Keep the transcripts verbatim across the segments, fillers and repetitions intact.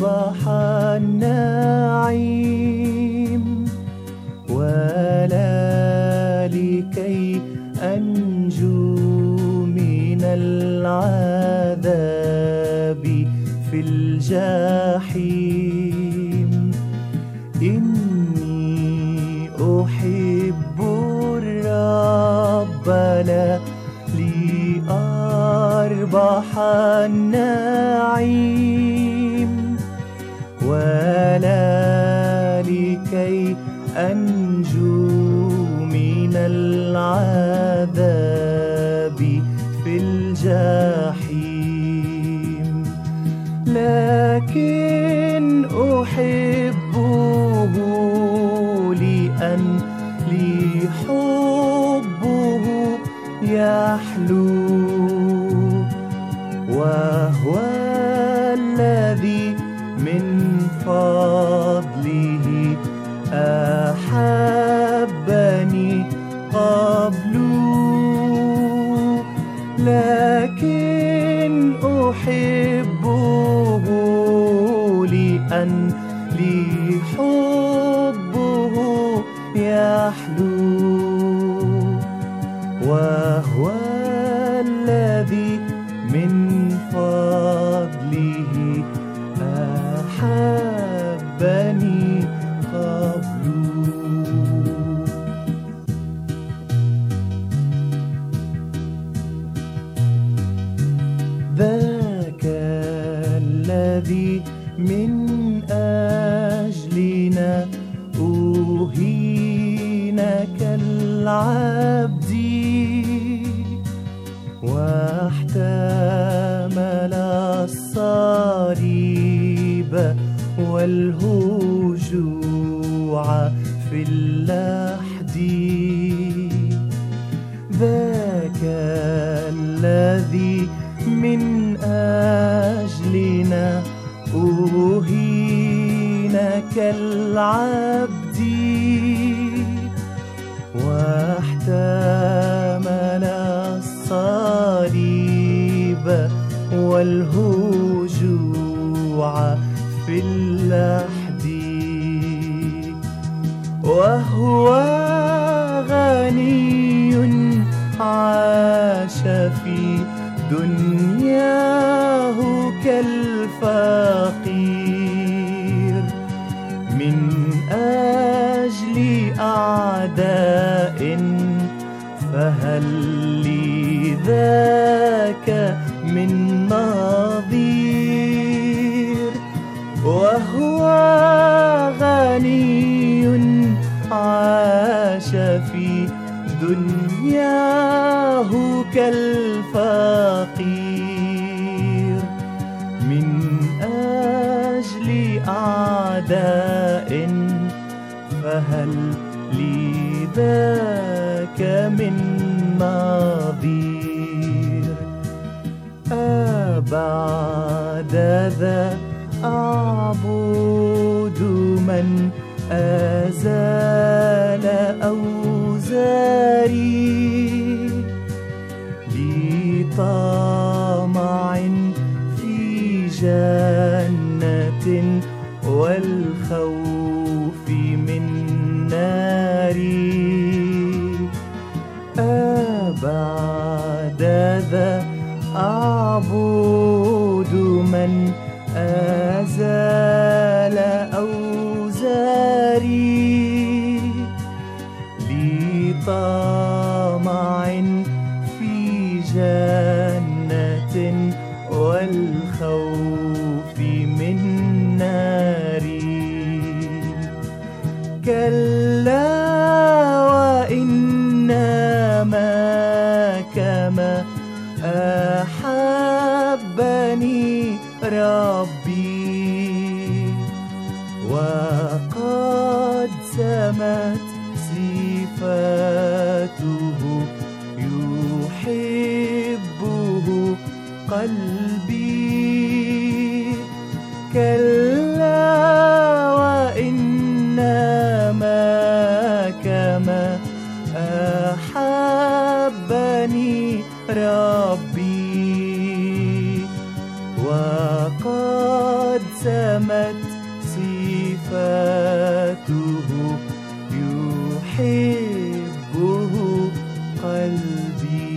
أربح النعيم، ولا لكي أنجو من العذاب في الجحيم. إني أحب الرب لا لأربح النعيم، ولا لكي أنجو من العذاب في الجحيم، لكن أحبه لأن لي حبه يحلو، وهو الذي من فضله أحبني قبل، لكن أحبه لأن لي حبه يحلو، وهو الذي من فضله أحبني قبل. ذاك الذي من أجلنا أهين كالعبد، واحتمل الصليب والهجوع في اللحد. ذاك الذي من أجلنا أهين كالعبد، واحتمل الصليب والهجوع في اللحد، وهو غني عاش في دنياه كالفقير من أجل أعداء، فهل لذاك من نظير؟ وهو غني عاش في دنياه كالفقير من أجل أعداء، فهل لذاك من نظير؟ أبعد ذا أعبد من أزال أوزاري، لطمع في جنة والخوف من ناري. أبعد ذا أعبد من أزال أوزاري، لطمع في جنة والخوف من ناري. كلا وإنما كما أحبني ربي، وقد سمت صفاته يحبه قلبي. كلا وإنما كما أحبني ربي، وقد سمت صفاته يحبه قلبي.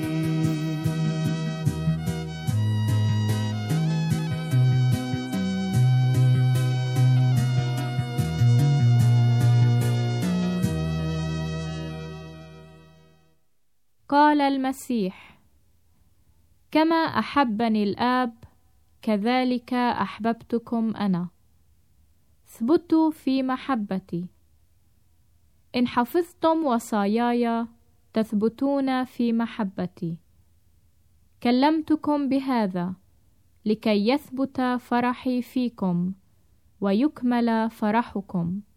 قال المسيح: كما أحبني الآب كذلك أحببتكم أنا، اثبتوا في محبتي. إن حفظتم وصاياي تثبتون في محبتي. كلمتكم بهذا لكي يثبت فرحي فيكم ويكمل فرحكم.